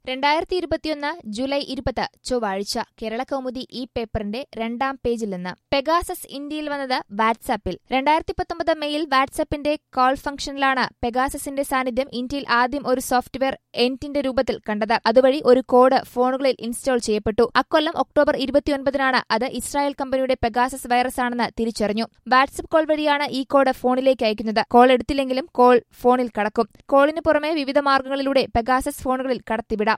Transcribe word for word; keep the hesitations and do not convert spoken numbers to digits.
രണ്ടായിരത്തി ഇരുപത്തിയൊന്ന് ജൂലൈ ഇരുപത് ചൊവ്വാഴ്ച കേരളകൗമുദി ഈ പേപ്പറിന്റെ രണ്ടാം പേജിൽ നിന്ന് പെഗാസസ് ഇന്ത്യയിൽ വന്നത് വാട്സാപ്പിൽ. രണ്ടായിരത്തി പത്തൊമ്പത് മെയിൽ വാട്സാപ്പിന്റെ കോൾ ഫംഗ്ഷനിലാണ് പെഗാസസിന്റെ സാന്നിധ്യം ഇന്ത്യയിൽ ആദ്യം ഒരു സോഫ്റ്റ്വെയർ എൻറ്റിന്റെ രൂപത്തിൽ കണ്ടത്. അതുവഴി ഒരു കോഡ് ഫോണുകളിൽ ഇൻസ്റ്റാൾ ചെയ്യപ്പെട്ടു. അക്കൊല്ലം ഒക്ടോബർ ഇരുപത്തിയൊൻപതിനാണ് അത് ഇസ്രായേൽ കമ്പനിയുടെ പെഗാസസ് വൈറസ് ആണെന്ന് തിരിച്ചറിഞ്ഞു. വാട്സാപ്പ് കോൾ വഴിയാണ് ഈ കോഡ് ഫോണിലേക്ക് അയക്കുന്നത്. കോൾ എടുത്തില്ലെങ്കിലും കോൾ ഫോണിൽ കടക്കും. കോളിന് പുറമെ വിവിധ മാർഗങ്ങളിലൂടെ പെഗാസസ് ഫോണുകളിൽ കടത്തിവിടാം.